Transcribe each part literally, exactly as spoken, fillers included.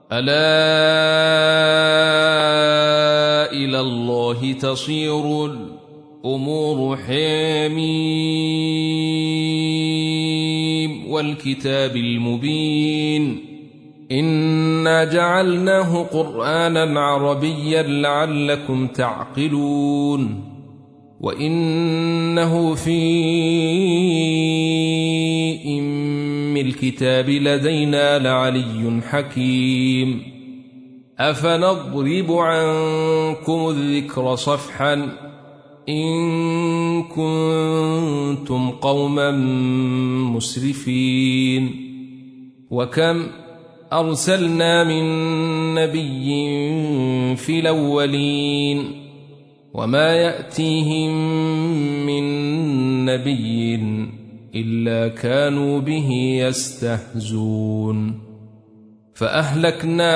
ألا إلى الله تصير الأمور حميم والكتاب المبين إنا جعلناه قرآنا عربيا لعلكم تعقلون وإنه في أم الكتاب لدينا لعلي حكيم أفنضرب عنكم الذكر صفحا إن كنتم قوما مسرفين وكم أرسلنا من نبي في الأولين وما يأتيهم من نبي إلا كانوا به يستهزون فأهلكنا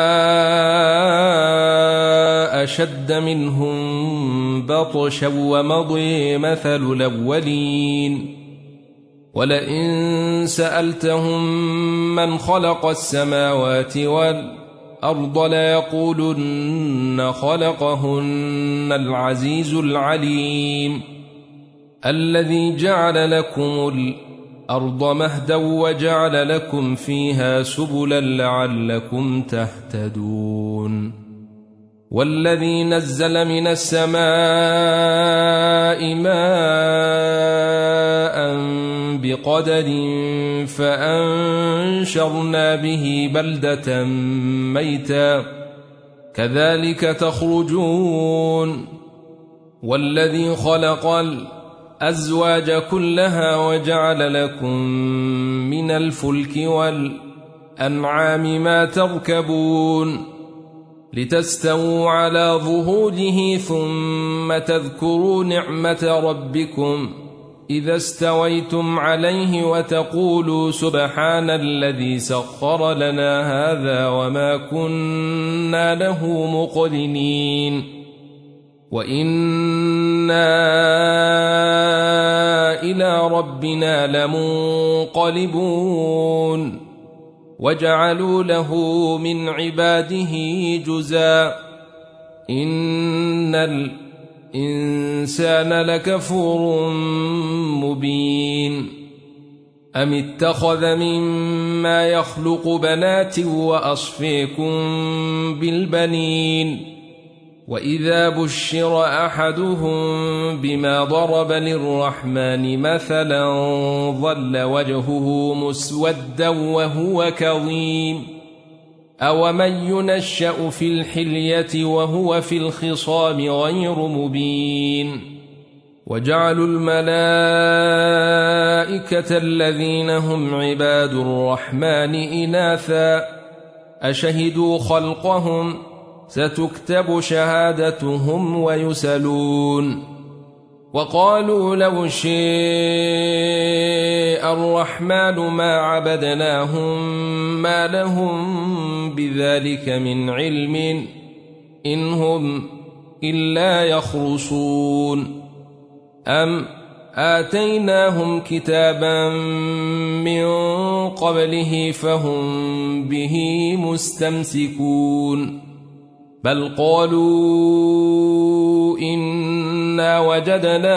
أشد منهم بطشا ومضي مثل الأولين ولئن سألتهم من خلق السماوات والأرض ليقولن خلقهن العزيز العليم الذي جعل لكم الأرض مهدا وجعل لكم فيها سبلا لعلكم تهتدون والذي نزل من السماء ماء بقدر فأنشرنا به بلدة ميتا كذلك تخرجون والذي خلق الأزواج كلها وجعل لكم من الفلك والأنعام ما تركبون لتستووا على ظهوره ثم تذكروا نعمة ربكم إذا استويتم عليه وتقولوا سبحان الذي سخر لنا هذا وما كنا له مقرنين وإنا إلى ربنا لمنقلبون وجعلوا له من عباده جزءا إن الإنسان لكفور مبين أم اتخذ مما يخلق بنات وأصفيكم بالبنين وإذا بشر أحدهم بما ضرب للرحمن مثلا ظل وجهه مسودا وهو كظيم أومن ينشأ في الحلية وهو في الخصام غير مبين وجعلوا الملائكة الذين هم عباد الرحمن إناثا أشهدوا خلقهم ستكتب شهادتهم ويسألون وقالوا لو شاء الرحمن ما عبدناهم ما لهم بذلك من علم إن هم إلا يخرصون أم آتيناهم كتابا من قبله فهم به مستمسكون بل قالوا إنا وجدنا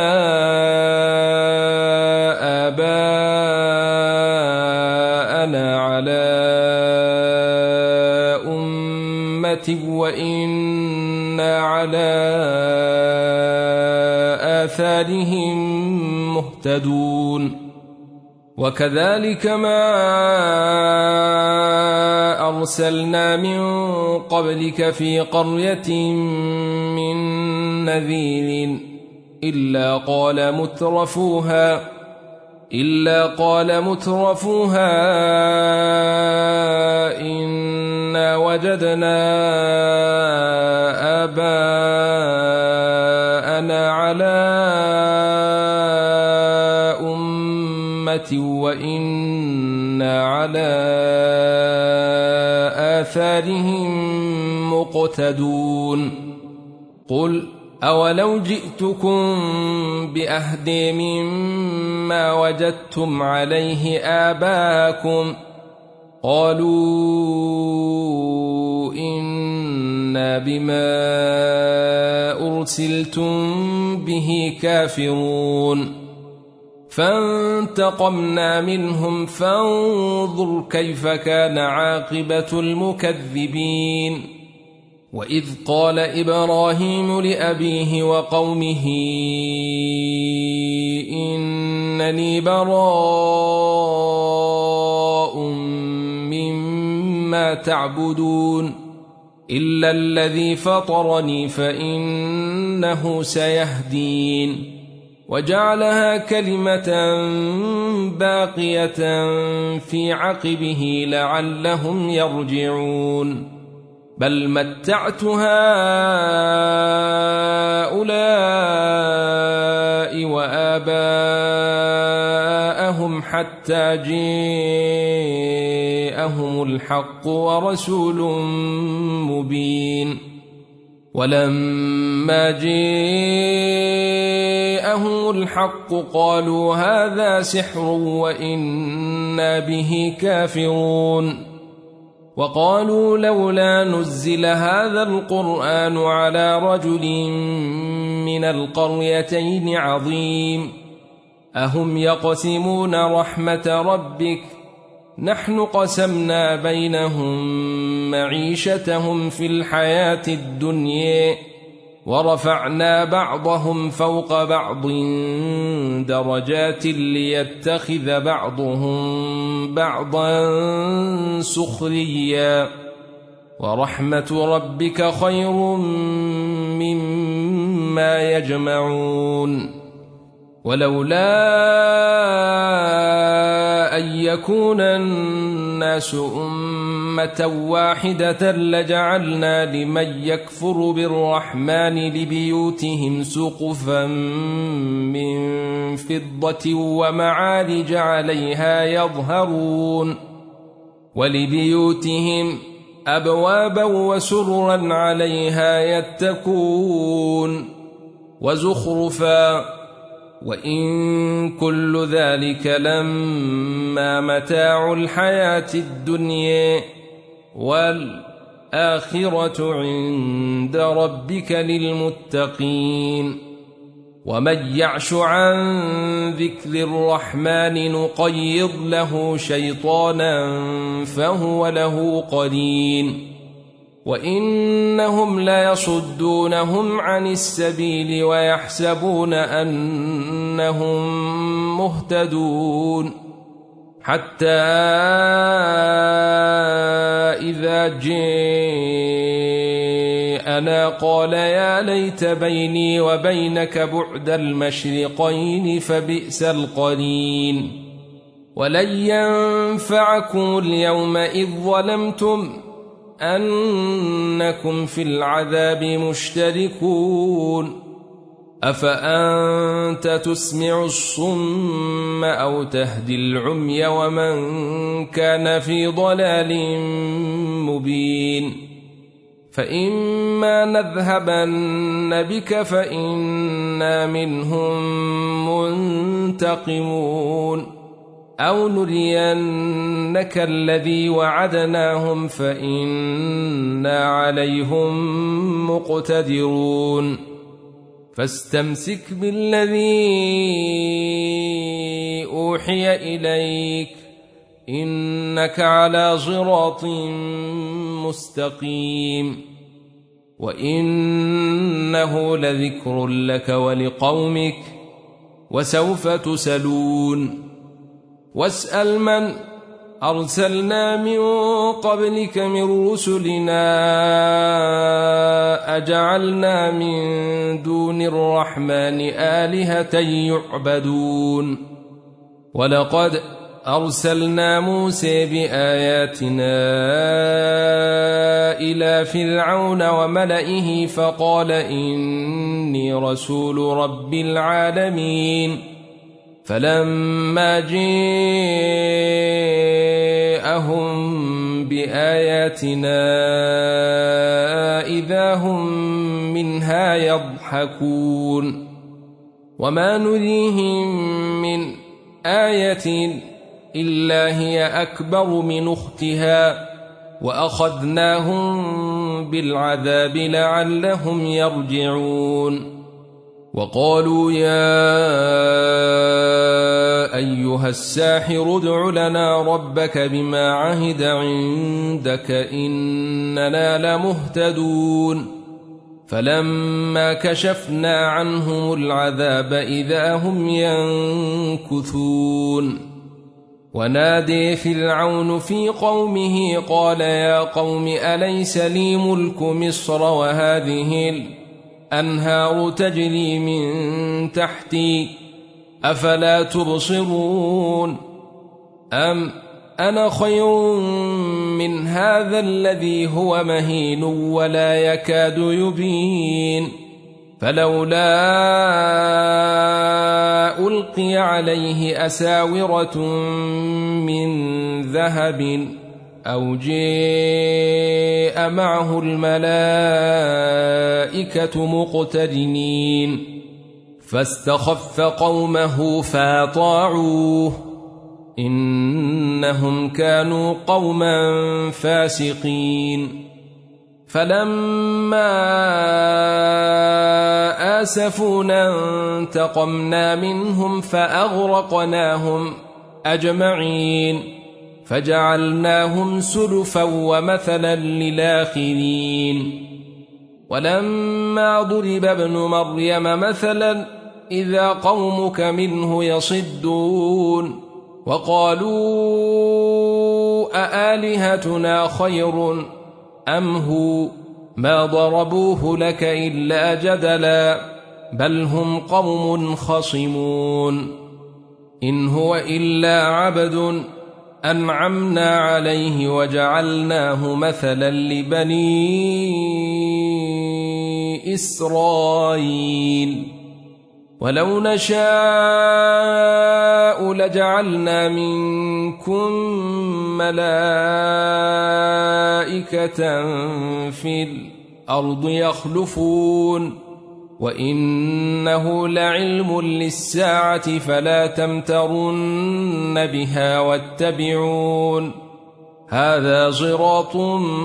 آباءنا على أمة وإنا على آثارهم مهتدون وكذلك ما أرسلنا من قبلك في قرية من نذير إلا قال مترفوها إلا قال مترفوها إنا وجدنا آباءنا على أمة وإنا على آثارهم مقتدون قل أولو جئتكم بأهدى مما وجدتم عليه آباءكم قالوا بما أرسلتم به كافرون فانتقمنا منهم فانظر كيف كان عاقبة المكذبين وإذ قال إبراهيم لأبيه وقومه إنني براء مما تعبدون إلا الذي فطرني فإنه سيهدين وجعلها كلمة باقية في عقبه لعلهم يرجعون بل متعت هؤلاء وآباءهم حتى جاءهم الحق ورسول مبين ولما جاءهم الحق قالوا هذا سحر وإنا به كافرون وقالوا لولا نزل هذا القرآن على رجل من القريتين عظيم أهم يقسمون رحمة ربك نحن قسمنا بينهم معيشتهم في الحياة الدنيا ورفعنا بعضهم فوق بعض درجات ليتخذ بعضهم بعضا سخريا ورحمة ربك خير مما يجمعون ولولا أن يكون الناس أمة واحدة لجعلنا لمن يكفر بالرحمن لبيوتهم سقفا من فضة ومعارج عليها يظهرون ولبيوتهم أبوابا وسررا عليها يتكون وزخرفا وإن كل ذلك لما متاع الحياة الدنيا والآخرة عند ربك للمتقين ومن يعش عن ذكر الرحمن نقيض له شيطانا فهو له قرين وإنهم ليصدونهم عن السبيل ويحسبون أنهم مهتدون حتى إذا جاءنا قال يا ليت بيني وبينك بعد المشرقين فبئس القرين ولن ينفعكم اليوم إذ ظلمتم أنكم في العذاب مشتركون أفأنت تسمع الصم أو تهدي العمي ومن كان في ضلال مبين فإما نذهبن بك فإنا منهم منتقمون أو نرينك الذي وعدناهم فإنا عليهم مقتدرون فاستمسك بالذي أوحي إليك إنك على صراط مستقيم وإنه لذكر لك ولقومك وسوف تسألون واسأل من أرسلنا من قبلك من رسلنا أجعلنا من دون الرحمن آلهة يعبدون ولقد أرسلنا موسى بآياتنا إلى فرعون وملئه فقال إني رسول رب العالمين فلما جاءهم بآياتنا إذا هم منها يضحكون وما نريهم من آية إلا هي أكبر من أختها وأخذناهم بالعذاب لعلهم يرجعون وقالوا يا أيها الساحر ادع لنا ربك بما عهد عندك إننا لمهتدون فلما كشفنا عنهم العذاب إذا هم ينكثون ونادي فرعون في قومه قال يا قوم أليس لي ملك مصر وهذه الأنهار تجري من تحتي أفلا تبصرون أم أنا خير من هذا الذي هو مهين ولا يكاد يبين فلولا ألقي عليه أساورة من ذهب أو جاء معه الملائكة مقترنين فاستخف قومه فاطاعوه إنهم كانوا قوما فاسقين فلما آسفونا انتقمنا منهم فأغرقناهم أجمعين فجعلناهم سلفا ومثلا للآخرين ولما ضرب ابن مريم مثلا إذا قومك منه يصدون وقالوا أآلهتنا خير أم هو ما ضربوه لك إلا جدلا بل هم قوم خصمون إن هو إلا عبد أنعمنا عليه وجعلناه مثلا لبني إسرائيل ولو نشاء لجعلنا منكم ملائكة في الأرض يخلفون وإنه لعلم للساعة فلا تمترن بها واتبعون هذا صراط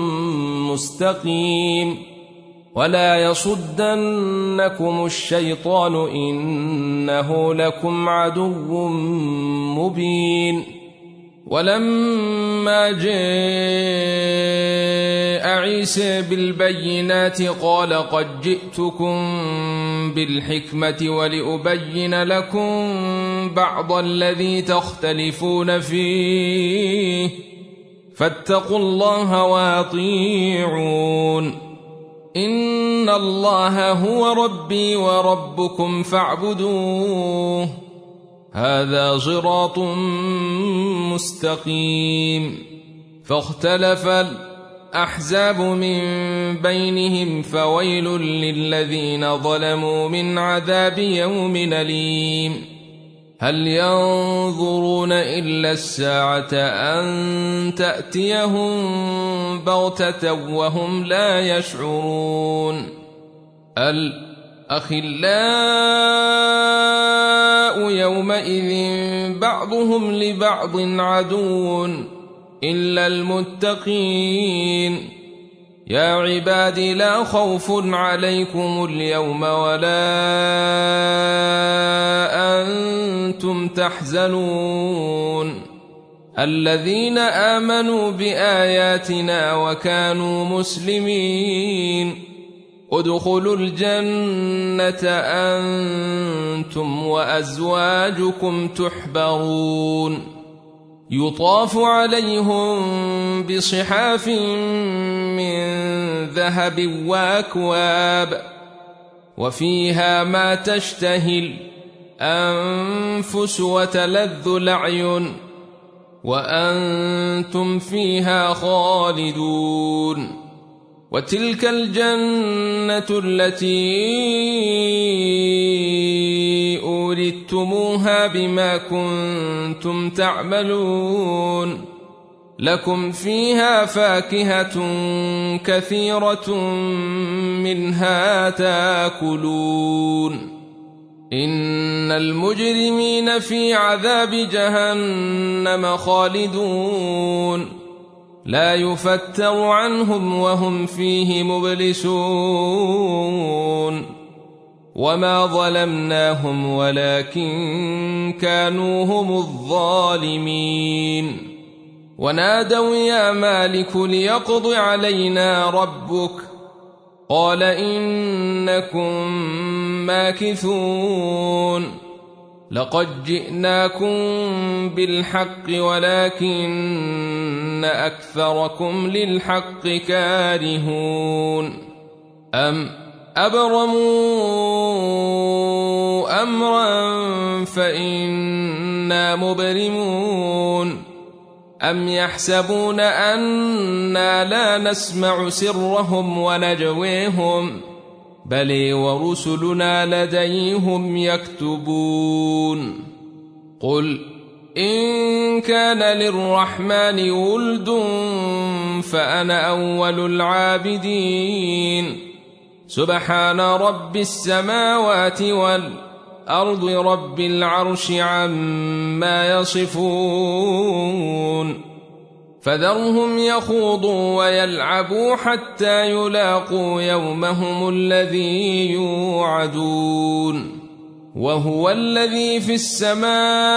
مستقيم ولا يصدنكم الشيطان إنه لكم عدو مبين ولما جاء عيسى بالبينات قال قد جئتكم بالحكمة ولأبين لكم بعض الذي تختلفون فيه فاتقوا الله وأطيعون إن الله هو ربي وربكم فاعبدوه هذا صراط مستقيم فاختلف الأحزاب من بينهم فويل للذين ظلموا من عذاب يوم أليم هل ينظرون إلا الساعة أن تأتيهم بغتة وهم لا يشعرون الأخلاء يومئذ بعضهم لبعض عدو إلا المتقين يا عباد لا خوف عليكم اليوم ولا أنتم تحزنون الذين آمنوا بآياتنا وكانوا مسلمين ادخلوا الجنة أنتم وأزواجكم تحبرون يطاف عليهم بصحاف من ذهب وأكواب وفيها ما تشتهي الأنفس وتلذ الأعين وأنتم فيها خالدون وتلك الجنة التي أورثتموها بما كنتم تعملون لكم فيها فاكهة كثيرة منها تاكلون إن المجرمين في عذاب جهنم خالدون لا يفتر عنهم وهم فيه مبلسون وما ظلمناهم ولكن كانوا هم الظالمين ونادوا يا مالك ليقض علينا ربك قال إنكم ماكثون لقد جئناكم بالحق ولكن أكثركم للحق كارهون أم أبرموا أمرا فإنا مبرمون أم يحسبون أنا لا نسمع سرهم ونجويهم بل ورسلنا لديهم يكتبون قل إن كان للرحمن ولد فأنا أول العابدين سبحان رب السماوات والأرض رب العرش عما يصفون فذرهم يخوضوا ويلعبوا حتى يلاقوا يومهم الذي يوعدون وهو الذي في السماء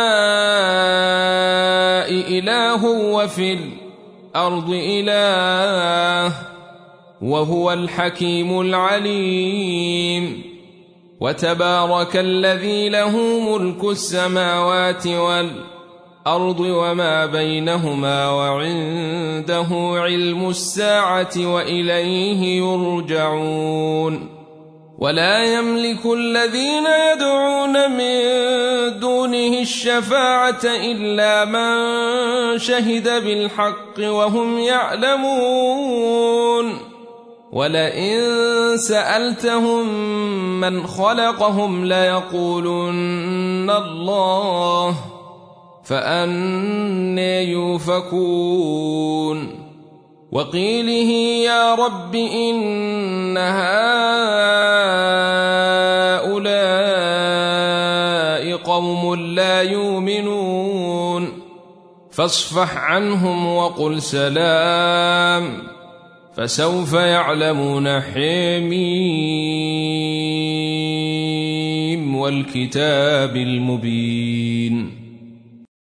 إله وفي الأرض إله وهو الحكيم العليم وتبارك الذي له ملك السماوات والأرض الأرض وما بينهما وعنده علم الساعة وإليه يرجعون ولا يملك الذين يدعون من دونه الشفاعة إلا من شهد بالحق وهم يعلمون ولئن سألتهم من خلقهم ليقولن الله فأنى يؤفكون وقيله يا رب إن هؤلاء قوم لا يؤمنون فاصفح عنهم وقل سلام فسوف يعلمون حميم والكتاب المبين